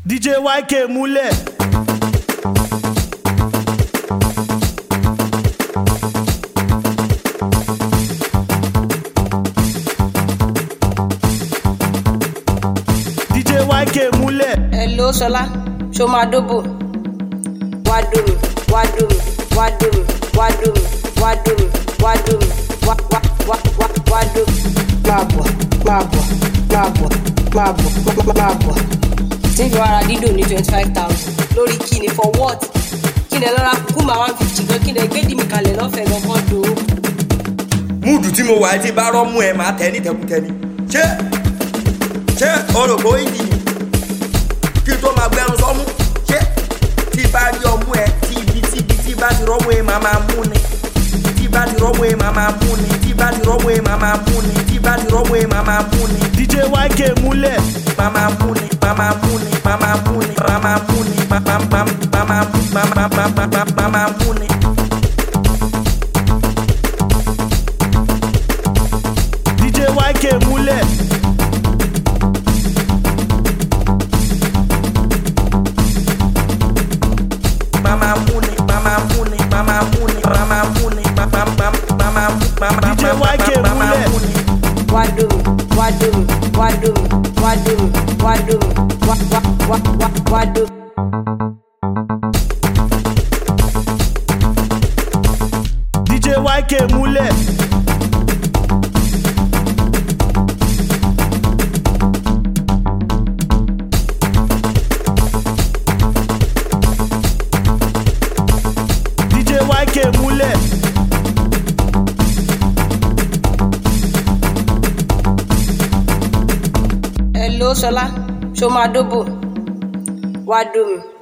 DJ YK múlẹ̀. DJ YK múlẹ̀. Hello Ṣọlá, ṣo máa dóbò? Wá dómi, wá dómi, wá dómi, wá dómi, wá dómi, wá dómi, wá dómi. Máa bọ̀, máa bọ̀, máa bọ̀, máa bọ̀, máa bọ̀. Tí n fi wá ra dídò ní 25,000 lórí kíni for what? Kí ni ẹ lọ́ra kúkú máa 150 gan, kí ni ẹ gbé dì mí kalẹ̀ lọ́fẹ̀ẹ́ gan kan dò ó. Múùdù tí mo wà tí bá rọ́mú ẹ máa tẹ̀ ní tẹkùtẹ̀ni. Ṣé orògbó ìdí ni? Kí n tó máa gbẹrun sọ́mú? Ṣé tí bá rí ọmú ẹ tí ibi bá ti rọ́mú ẹ máa mú ni? Tí bá ti rọ́mú ẹ máa mú ni? Tí bá ti rọ́mú ẹ máa mú ni? Tí bá ti rọ́mú ẹ máa mú ni? DJ YK múlẹ̀. Máa mú ni, máa mú ni, máa mú ni, máa mú ni, máa mú ni. DJ YK múlẹ̀. Mama muni, mama muni, mama muni, mama muni, DJ YK múlẹ̀. Wá dómi, wá dómi, wá dómi, wá dómi, wá dómi, wá dómi. DJ YK múlẹ̀. DJ YK múlẹ̀. Hello Ṣọlá, ṣo máa dóbò? Wá dómi.